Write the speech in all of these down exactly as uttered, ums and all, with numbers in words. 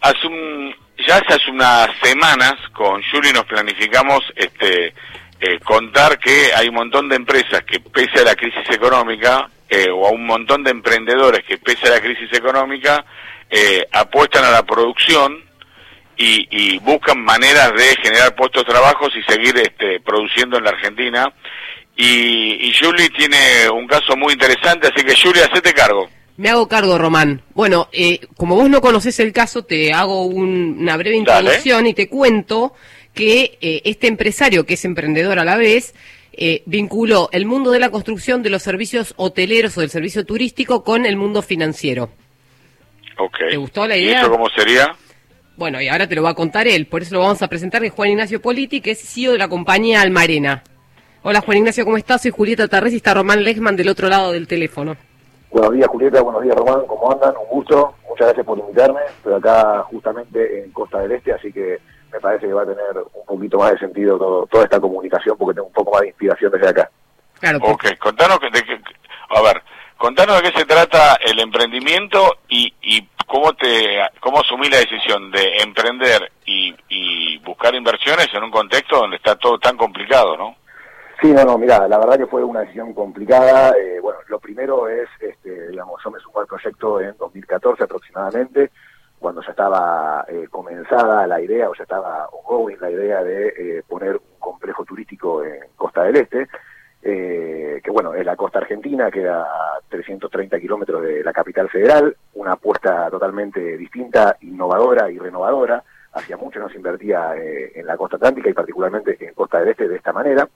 hace un, ya hace unas semanas con Juli nos planificamos este eh, contar que hay un montón de empresas que pese a la crisis económica, eh, o a un montón de emprendedores que pese a la crisis económica, eh, apuestan a la producción y, y buscan maneras de generar puestos de trabajo y seguir este, produciendo en la Argentina. Y, y Juli tiene un caso muy interesante, así que Juli, hacete cargo. Me hago cargo, Román. Bueno, eh, como vos no conocés el caso, te hago un, una breve introducción. Dale. Y te cuento que eh, este empresario, que es emprendedor a la vez, eh, vinculó el mundo de la construcción, de los servicios hoteleros o del servicio turístico con el mundo financiero. Okay. ¿Te gustó la idea? ¿Y eso cómo sería? Bueno, y ahora te lo va a contar él, por eso lo vamos a presentar, que es Juan Ignacio Politi, que es C E O de la compañía Almarena. Hola Juan Ignacio, ¿cómo estás? Soy Julieta Tarrés y está Román Lechman del otro lado del teléfono. Buenos días Julieta, buenos días Román, ¿cómo andan? Un gusto, muchas gracias por invitarme. Estoy acá justamente en Costa del Este, así que me parece que va a tener un poquito más de sentido todo, toda esta comunicación, porque tengo un poco más de inspiración desde acá. Claro. Ok, contanos de qué, a ver, contanos de qué se trata el emprendimiento y, y cómo te cómo asumí la decisión de emprender y, y buscar inversiones en un contexto donde está todo tan complicado, ¿no? Sí, no, no, mirá, la verdad que fue una decisión complicada. Eh, bueno, lo primero es, este, digamos, yo me sumé al proyecto en dos mil catorce aproximadamente, cuando ya estaba eh, comenzada la idea, o ya estaba ongoing la idea de eh, poner un complejo turístico en Costa del Este, eh, que bueno, es la costa argentina, queda a trescientos treinta kilómetros de la capital federal, una apuesta totalmente distinta, innovadora y renovadora. Hacía mucho no se invertía eh, en la costa atlántica y particularmente en Costa del Este de esta manera.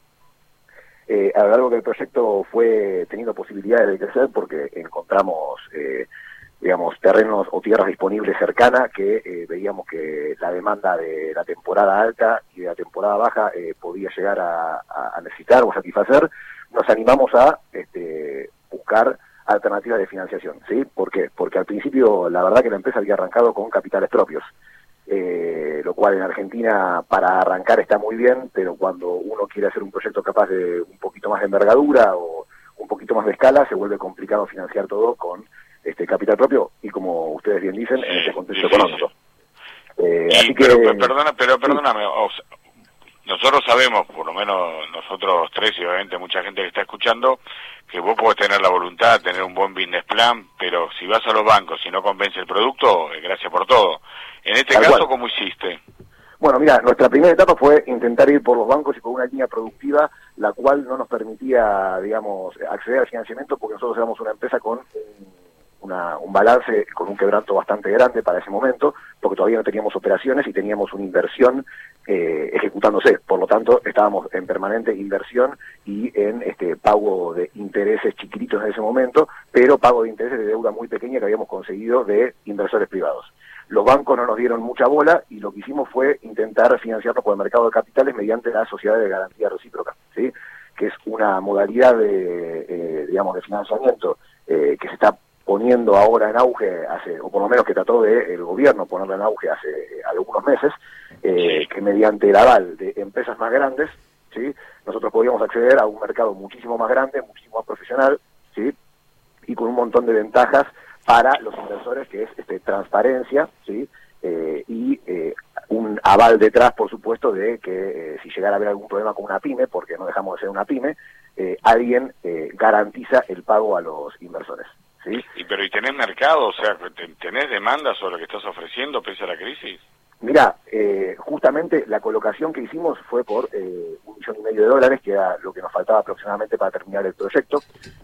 Eh, a lo largo del proyecto fue teniendo posibilidades de crecer porque encontramos, eh, digamos, terrenos o tierras disponibles cercanas que eh, veíamos que la demanda de la temporada alta y de la temporada baja eh, podía llegar a, a, a necesitar o satisfacer. Nos animamos a este, buscar alternativas de financiación, ¿sí? ¿Por qué? Porque al principio la verdad que la empresa había arrancado con capitales propios. Eh, lo cual en Argentina para arrancar está muy bien, pero cuando uno quiere hacer un proyecto capaz de un poquito más de envergadura o un poquito más de escala, se vuelve complicado financiar todo con este capital propio y como ustedes bien dicen, en este contexto económico. Eh, y, así pero, que, pero, perdona, pero sí. perdóname, o sea, nosotros sabemos, por lo menos nosotros tres y obviamente mucha gente que está escuchando, que vos podés tener la voluntad, tener un buen business plan, pero si vas a los bancos y no convence el producto, eh, gracias por todo. En este Tal caso, cual. ¿cómo hiciste? Bueno, mira, nuestra primera etapa fue intentar ir por los bancos y por una línea productiva, la cual no nos permitía, digamos, acceder al financiamiento porque nosotros éramos una empresa con un, una, un balance, con un quebranto bastante grande para ese momento, porque todavía no teníamos operaciones y teníamos una inversión eh, ejecutándose. Por lo tanto, estábamos en permanente inversión y en este pago de intereses chiquititos en ese momento, pero pago de intereses de deuda muy pequeña que habíamos conseguido de inversores privados. Los bancos no nos dieron mucha bola y lo que hicimos fue intentar financiarlo por el mercado de capitales mediante la sociedad de garantía recíproca, ¿sí? Que es una modalidad de, eh, digamos, de financiamiento eh, que se está poniendo ahora en auge, hace, o por lo menos que trató de el gobierno ponerlo en auge hace eh, algunos meses, eh, que mediante el aval de empresas más grandes, ¿sí? Nosotros podíamos acceder a un mercado muchísimo más grande, muchísimo más profesional, ¿sí? Y con un montón de ventajas para los inversores, que es este, transparencia, ¿sí? Eh, y eh, un aval detrás, por supuesto, de que eh, si llegara a haber algún problema con una pyme, porque no dejamos de ser una pyme, eh, alguien eh, garantiza el pago a los inversores, ¿sí? Y pero ¿y tenés mercado? O sea, ¿tenés demanda sobre lo que estás ofreciendo pese a la crisis? Mirá, eh, justamente la colocación que hicimos fue por eh, un millón y medio de dólares, que era lo que nos faltaba aproximadamente para terminar el proyecto.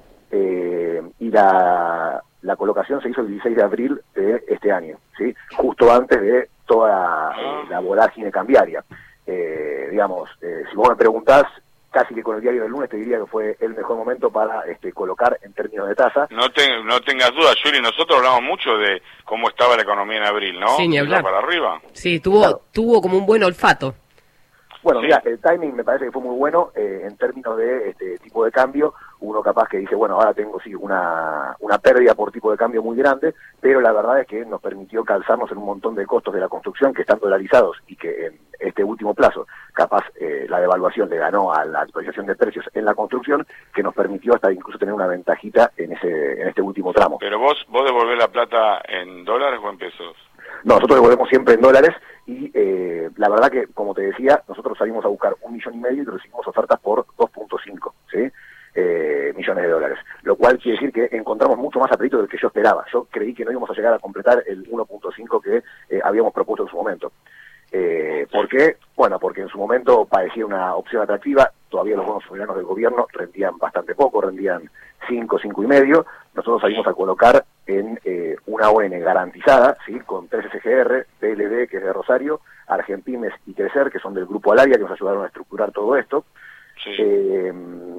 Eh, y la, la colocación se hizo el dieciséis de abril de este año, ¿sí? Justo antes de toda eh, la vorágine cambiaria. Eh, digamos, eh, si vos me preguntás, casi que con el diario del lunes te diría que fue el mejor momento para este, colocar en términos de tasa. No, te, no tengas dudas, Juli, nosotros hablamos mucho de cómo estaba la economía en abril, ¿no? Sí, ni hablar. Para arriba. Sí, tuvo, claro. tuvo como un buen olfato. Bueno, Sí. mira, el timing me parece que fue muy bueno eh, en términos de este tipo de cambio. Uno capaz que dice, bueno, ahora tengo sí una, una pérdida por tipo de cambio muy grande, pero la verdad es que nos permitió calzarnos en un montón de costos de la construcción que están dolarizados y que en este último plazo, capaz eh, la devaluación le ganó a la actualización de precios en la construcción, que nos permitió hasta incluso tener una ventajita en ese en este último tramo. Pero vos, vos devolvés la plata en dólares o en pesos. No, nosotros devolvemos siempre en dólares y eh, la verdad que, como te decía, nosotros salimos a buscar un millón y medio y recibimos ofertas por dos punto cinco, ¿sí? Eh, millones de dólares, lo cual quiere decir que encontramos mucho más apetito del que yo esperaba. Yo creí que no íbamos a llegar a completar el uno punto cinco que eh, habíamos propuesto en su momento. Eh, ¿Por qué? Bueno, porque en su momento parecía una opción atractiva, todavía los bonos soberanos del gobierno rendían bastante poco, rendían cinco, cinco y medio. Nosotros salimos a colocar en eh, una O N garantizada, ¿sí? Con tres S G R, P L D, que es de Rosario, Argentimes y Crecer, que son del Grupo Alaria, que nos ayudaron a estructurar todo esto. Sí. Eh,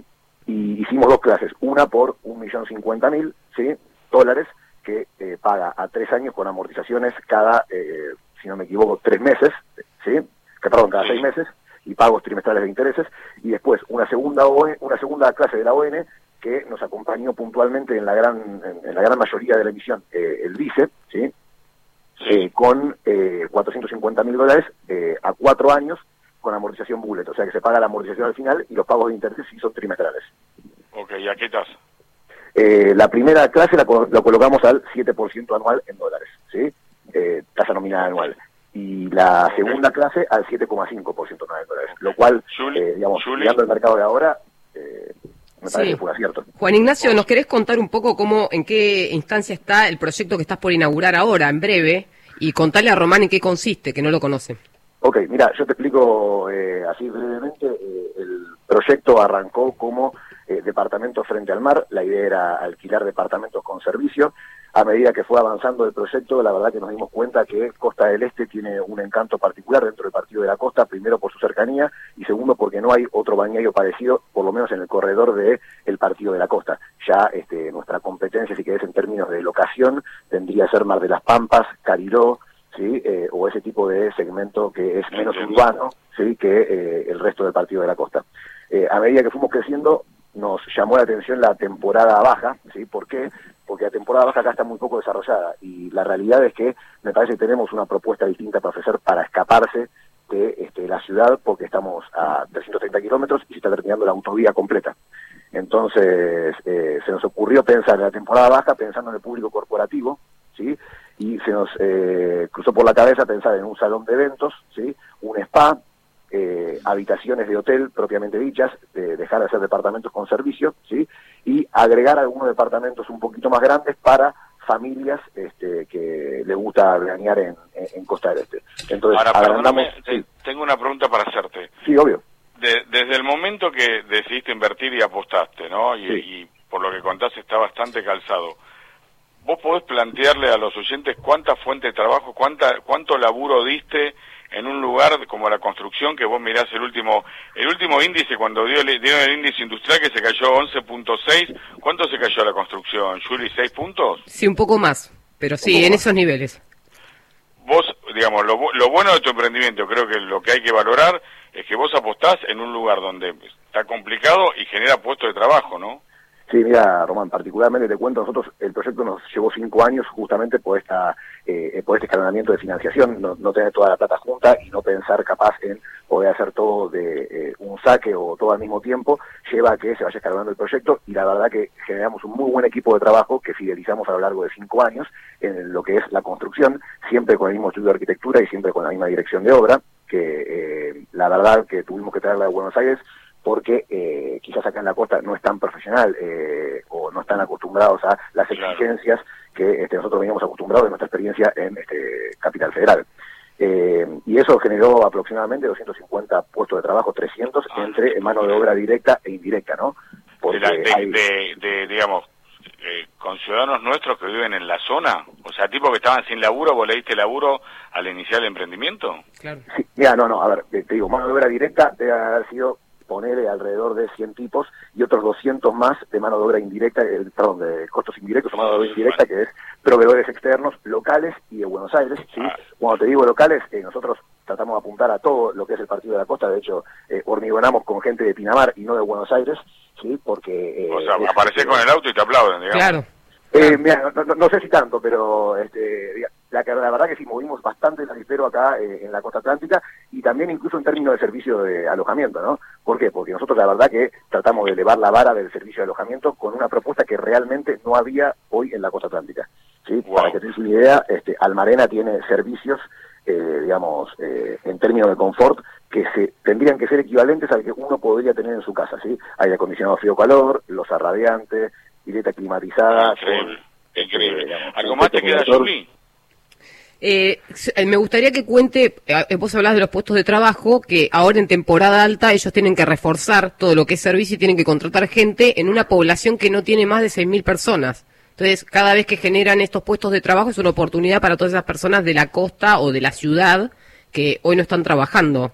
y hicimos dos clases, una por un millón cincuenta mil, ¿sí? Dólares, que eh, paga a tres años con amortizaciones cada, eh, si no me equivoco, tres meses, ¿sí? Que perdón, cada sí. seis meses, y pagos trimestrales de intereses, y después una segunda O N, una segunda clase de la O N que nos acompañó puntualmente en la gran, en, en la gran mayoría de la emisión, eh, el vice, ¿sí? Sí. Eh, con eh, cuatrocientos cincuenta mil dólares eh, a cuatro años, con amortización bullet, o sea que se paga la amortización al final y los pagos de intereses sí son trimestrales. Ok, ¿y a qué tasa? Eh, la primera clase la, la colocamos al siete por ciento anual en dólares, ¿sí? Eh, tasa nominal anual. Y la okay. segunda clase al siete coma cinco por ciento anual en dólares, lo cual, Julie, eh, digamos, Julie. mirando el mercado de ahora, eh, me parece sí. que fue acierto. Juan Ignacio, ¿nos querés contar un poco cómo, en qué instancia está el proyecto que estás por inaugurar ahora, en breve, y contarle a Román en qué consiste, que no lo conoce? Ok, mira, yo te explico eh, así brevemente. Eh, el proyecto arrancó como eh, departamento frente al mar. La idea era alquilar departamentos con servicio. A medida que fue avanzando el proyecto, la verdad que nos dimos cuenta que Costa del Este tiene un encanto particular dentro del Partido de la Costa, primero por su cercanía y segundo porque no hay otro balneario parecido, por lo menos en el corredor de el Partido de la Costa. Ya este, nuestra competencia, si querés, en términos de locación, tendría que ser Mar de las Pampas, Cariló, ¿sí? Eh, o ese tipo de segmento que es menos urbano, ¿sí? Que eh, el resto del Partido de la Costa. Eh, a medida que fuimos creciendo, nos llamó la atención la temporada baja, ¿sí? ¿Por qué? Porque la temporada baja acá está muy poco desarrollada y la realidad es que me parece que tenemos una propuesta distinta para ofrecer para escaparse de este, la ciudad, porque estamos a trescientos treinta kilómetros y se está terminando la autovía completa. Entonces eh, se nos ocurrió pensar en la temporada baja pensando en el público corporativo, ¿sí? Y se nos eh, cruzó por la cabeza pensar en un salón de eventos, ¿sí? Un spa, eh, habitaciones de hotel propiamente dichas, de dejar de hacer departamentos con servicio, ¿sí? Y agregar algunos departamentos un poquito más grandes para familias este, que les gusta veranear en, en, en Costa del Este. Entonces, ahora, agrandamos... perdóname, sí. Tengo una pregunta para hacerte. Sí, obvio. De, desde el momento que decidiste invertir y apostaste, ¿no? Y, sí. y por lo que contás está bastante calzado. ¿Vos podés plantearle a los oyentes cuánta fuente de trabajo, cuánta, cuánto laburo diste en un lugar como la construcción, que vos mirás el último el último índice, cuando dio, dieron el índice industrial que se cayó once punto seis, ¿cuánto se cayó la construcción, Juli? ¿seis puntos? Sí, un poco más, pero sí, en más. Esos niveles. Vos, digamos, lo, lo bueno de tu emprendimiento, creo que lo que hay que valorar es que vos apostás en un lugar donde está complicado y genera puestos de trabajo, ¿no? Sí, mira, Román, particularmente te cuento, nosotros el proyecto nos llevó cinco años justamente por esta eh, por este escalonamiento de financiación, no, no tener toda la plata junta y no pensar capaz en poder hacer todo de eh, un saque o todo al mismo tiempo, lleva a que se vaya escalonando el proyecto y la verdad que generamos un muy buen equipo de trabajo que fidelizamos a lo largo de cinco años en lo que es la construcción, siempre con el mismo estudio de arquitectura y siempre con la misma dirección de obra, que eh, la verdad que tuvimos que traerla de Buenos Aires porque eh, quizás acá en la costa no es tan profesional eh, o no están acostumbrados a las exigencias que este, nosotros veníamos acostumbrados de nuestra experiencia en este, Capital Federal. Eh, y eso generó aproximadamente doscientos cincuenta puestos de trabajo, trescientos ah, entre mano de obra directa e indirecta, ¿no? Porque de, la, de, hay... de, de, digamos, eh, con ciudadanos nuestros que viven en la zona, o sea, tipo que estaban sin laburo, vos le diste laburo al iniciar el emprendimiento. Claro. Sí, mira, no, no, a ver, te, te digo, mano de obra directa debe haber sido ponerle alrededor de cien tipos y otros doscientos más de mano de obra indirecta, eh, perdón, de costos indirectos o mano de obra indirecta, que es proveedores externos, locales y de Buenos Aires, ¿sí? Cuando te digo locales, eh, nosotros tratamos de apuntar a todo lo que es el Partido de la Costa, de hecho, eh, hormigonamos con gente de Pinamar y no de Buenos Aires, ¿sí? Porque... Eh, o sea, es, apareces eh, con el auto y te aplauden, digamos. Claro. Eh, mira, no, no, no sé si tanto, pero este, la, la verdad que sí movimos bastante el avispero acá eh, en la costa atlántica y también incluso en términos de servicio de alojamiento, ¿no? ¿Por qué? Porque nosotros la verdad que tratamos de elevar la vara del servicio de alojamiento con una propuesta que realmente no había hoy en la costa atlántica, ¿sí? Wow. Para que tengas una idea, este, Almarena tiene servicios, eh, digamos, eh, en términos de confort, que se tendrían que ser equivalentes al que uno podría tener en su casa, ¿sí? Aire acondicionado frío-calor, losa radiante, pileta climatizada. Increíble, con, increíble. Eh, digamos, ¿Algo más te queda, Juli? Eh, me gustaría que cuente, eh, vos hablás de los puestos de trabajo, que ahora en temporada alta ellos tienen que reforzar todo lo que es servicio y tienen que contratar gente en una población que no tiene más de seis mil personas. Entonces, cada vez que generan estos puestos de trabajo es una oportunidad para todas esas personas de la costa o de la ciudad que hoy no están trabajando.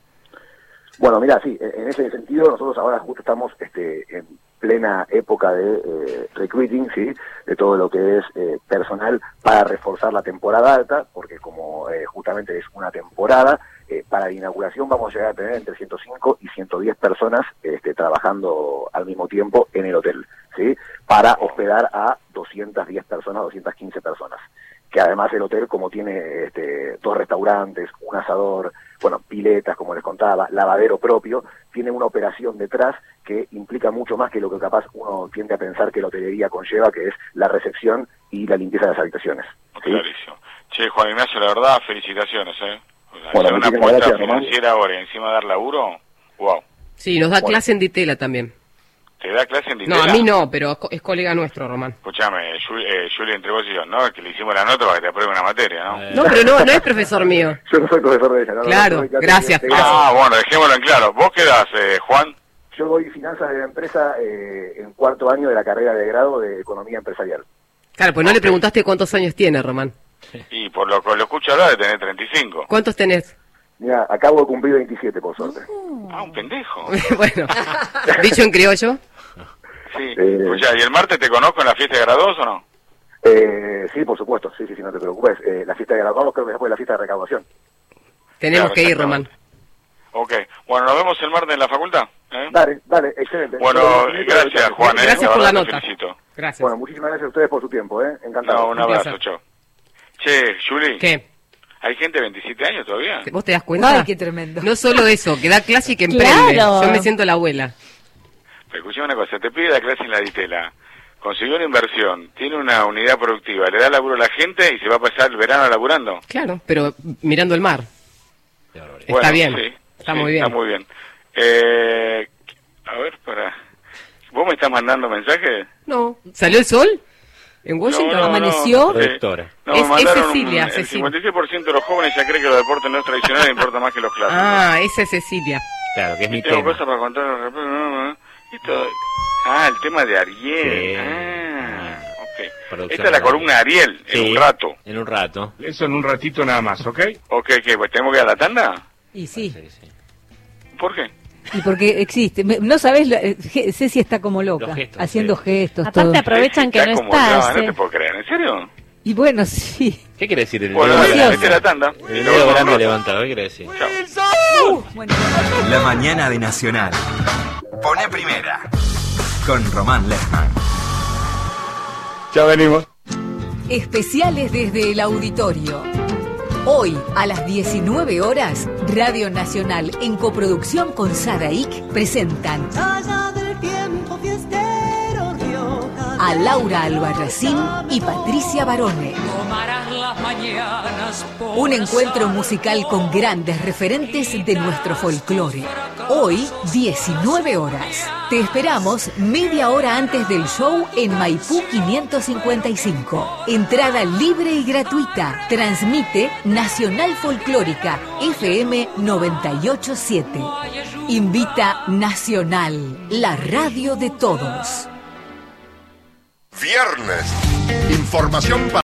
Bueno, mira, sí, en ese sentido nosotros ahora justo estamos este, en plena época de eh, recruiting, sí, de todo lo que es eh, personal para reforzar la temporada alta, porque como eh, justamente es una temporada, eh, para la inauguración vamos a llegar a tener entre ciento cinco y ciento diez personas este, trabajando al mismo tiempo en el hotel, sí, para hospedar a doscientas diez personas, doscientas quince personas. Que además el hotel, como tiene este, dos restaurantes, un asador, bueno, piletas, como les contaba, lavadero propio, tiene una operación detrás que implica mucho más que lo que capaz uno tiende a pensar que la hotelería conlleva, que es la recepción y la limpieza de las habitaciones. ¿Sí? Clarísimo. Che, Juan Ignacio, la verdad, felicitaciones, ¿eh? Bueno, hacer una muchísimas apuesta gracias, Román. financiera ahora y encima dar laburo, wow. Sí, nos da Bueno. clase en Ditela también. ¿Te da clase en No, Ditela? a mí no, pero es colega nuestro, Román. Escuchame, Juli, eh, Juli, entre vos y yo, ¿no? Que le hicimos la nota para que te apruebe una materia, ¿no? Eh. No, pero no, no es profesor mío. Yo no soy profesor de ella, ¿no? Claro, No soy clase gracias, de- de- Ah, bueno, dejémoslo en claro. ¿Vos qué das, eh, Juan? Yo doy finanzas de la empresa eh, en cuarto año de la carrera de grado de economía empresarial. Claro, pues no Ok. le preguntaste cuántos años tiene, Román. Y por lo que lo escucho hablar de tener treinta y cinco. ¿Cuántos tenés? Mira, acabo de cumplir veintisiete, por suerte. Ah, un pendejo. Bueno, dicho en criollo. Sí. Eh. Escuchá, ¿y el martes te conozco en la fiesta de graduados o no? Eh, sí, por supuesto, sí, sí, sí, no te preocupes. Eh, la fiesta de graduados creo que después de la fiesta de recaudación. Tenemos Claro, que ir, exactamente. Román. Ok. Bueno, nos vemos el martes en la facultad. ¿eh? Dale, dale, excelente. Bueno, Bueno, gracias, Juan. ¿eh? Gracias por la verdad te nota. felicito. Gracias. Bueno, muchísimas gracias a ustedes por su tiempo, ¿eh? Encantado. No, un Un abrazo, placer. chao. Che, Juli, ¿Qué? ¿hay gente de veintisiete años todavía? ¿Vos te das cuenta? Ay, qué tremendo. No solo eso, que da clase y que emprende. Claro. Yo me siento la abuela. Pero escuchame una cosa, te pide la clase en la Ditela, consiguió una inversión, tiene una unidad productiva, le da laburo a la gente y se va a pasar el verano laburando. Claro, pero mirando el mar. Qué barbaridad. Está Bueno, bien, sí, está sí, muy bien. Está muy bien. Eh, a ver, para... ¿Vos me estás mandando mensajes? No. ¿Salió el sol? ¿En Washington? No, no, no. ¿Amaneció? Sí. Productora. No, Es- me mandaron es Cecilia, un- el Cecilia. cincuenta y seis por ciento de los jóvenes ya cree que los deportes no tradicionales importa más que los clásicos. Ah, esa es Cecilia. Claro, que es mi Tengo tema. cosas para contar. Esto... Ah, el tema de Ariel. Sí. Ah, ok. Producción Esta es la de columna de Ariel, en Sí, un rato. En un rato. Eso en un ratito nada más, ¿ok? Ok, ¿qué? Pues tenemos que ir a la tanda. Y sí, Sí, sí. ¿Por qué? y porque existe. Me- No sabes, la- eh, Je- Ceci está como loca, Los gestos, haciendo sí. gestos, Aparte todo. aprovechan que no como estás. yo, no eh. te puedo creer, ¿en serio? Y bueno, sí. ¿Qué quiere decir el Bueno, dedo dale, grande? vete a la tanda. El Y dedo luego grande nos- levantado, ¿qué quiere decir? Chao. Bueno, La mañana de Nacional. Pone primera. Con Román Lechman. Ya venimos. especiales desde el auditorio. Hoy, a las diecinueve horas, Radio Nacional, en coproducción con Sadaic, presentan a Laura Albarracín y Patricia Barone. Un encuentro musical con grandes referentes de nuestro folclore. Hoy, diecinueve horas. Te esperamos media hora antes del show en Maipú quinientos cincuenta y cinco. Entrada libre y gratuita. Transmite Nacional Folclórica F M noventa y ocho punto siete. Invita Nacional, la radio de todos. Viernes. Información para